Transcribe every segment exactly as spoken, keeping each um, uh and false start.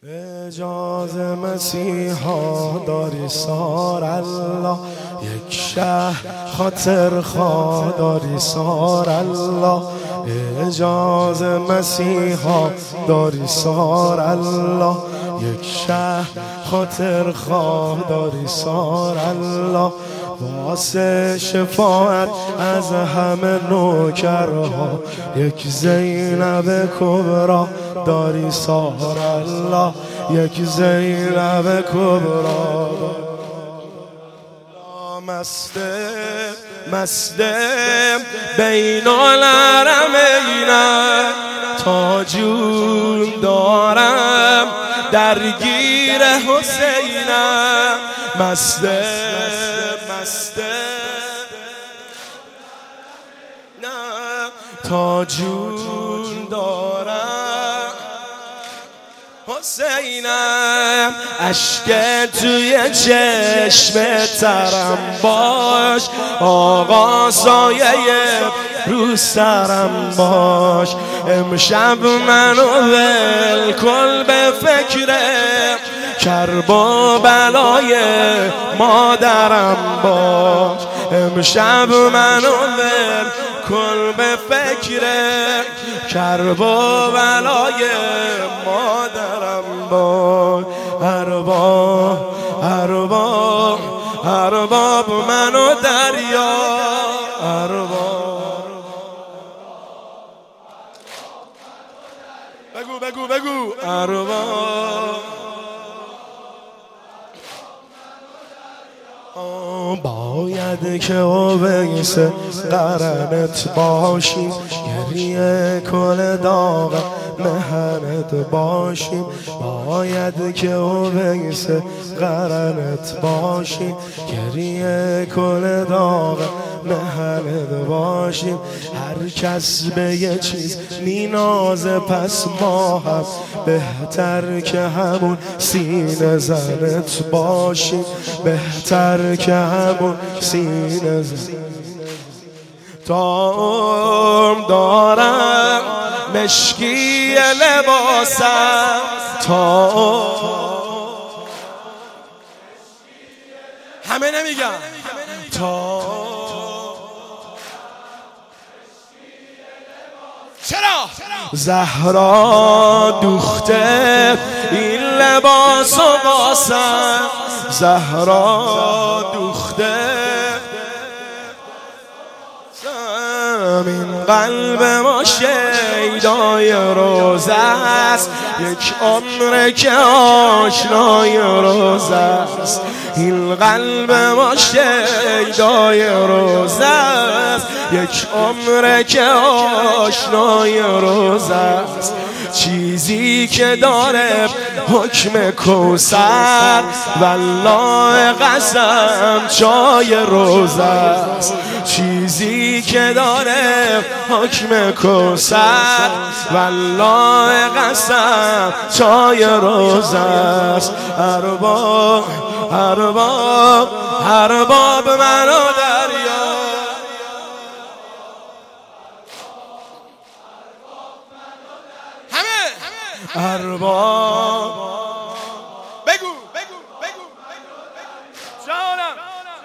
اجاز مسیحا داری سار الله، یک شهر خاطر خواه داری سار الله. اجاز مسیحا داری سار الله، یک شهر خاطر خواه داری سار الله. واسه شفاعت از همه نوکرها، یک زینب کبرا داری سار الله، یک زینب کبرا. مسته مسته بین الحرمین، تا جون دارم درگیر حسینم. مسته مسته نه تا جون دارم حسینم. اشک توی چشم ترم باش، آقا سایه رو سرم باش. امشب منو ول کن به فکر کرب و بلای مادرم باش. امشب منو ول کن به فکر کرب و بلای مادرم باش. ارباب ارباب ارباب منو دریا، ارباب بگو بگو بگو ارباب. باید که اویس قرنت باشیم، گریه کل داغ مهنت باشیم. باید که اویس قرنت باشیم، گریه کل داغ مهنت باشیم. هر کس به یه چیز مینازه، پس ما هم بهتر که همون سینه زنت باشیم، بهتر که همون سینه زن. تا عمر دارم مشکی لباسم، تا همه نمیگم تا چرا زهرا دوخته این لباس و باسم، زهرا دوخته این قلب ما شیدای روزه است، یک عمر که آشنای روزه است. این قلب ما شیدای روزه است، یک عمر که آشنای روزه است. چیزی که داره حکم کوثر، والله قسم چای روزه است. چیزی که داره حکم کوثر، والله قسم چای روزه است. ارباب ارباب ارباب منو دریا، ارباب بگو بگو بگو جانم.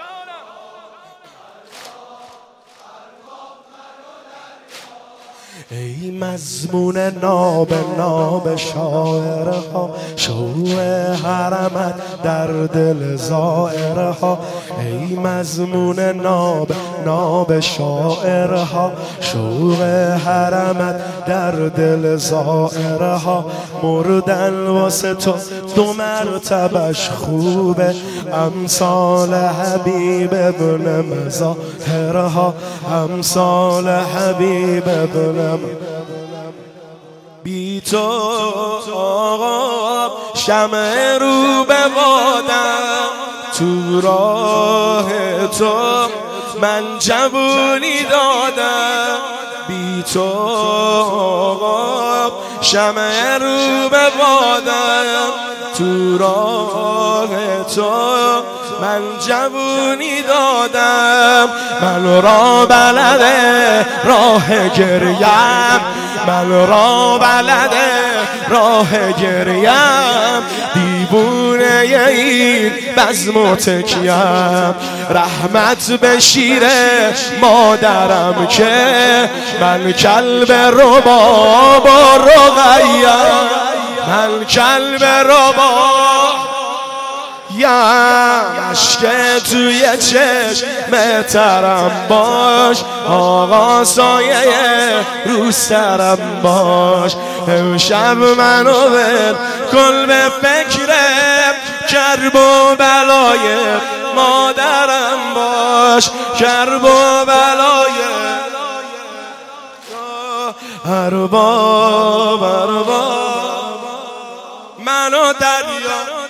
ای مضمون ناب ناب شاعرها، شوق حرمت در دل زائرها. ای مضمون ناب ناب شاعرها، شوق حرمت در دل زائرها. مردن واسه تو دو مرتبش خوبه، امثال حبیب ابن مظاهرها، امثال حبیب ابن. بی تو آقا شمع رو به بادم، تو راه تو من جوونی دادم. بی تو آقا شمع رو به بادم، تو راه تو من جوونی دادم. من را بلده راه گریم، من را بلده راه گریم، دیوونه این بزم و تکیم. رحمت به شیر مادرم که من کلب رباب و رقیم، من کلب رباب یم. عشق توی چشم ترم باش، آقا سایه رو سرم باش. امشب منو ول کن به فکر کرب و بلای مادرم باش، کرب و بلای ارباب ارباب منو دریا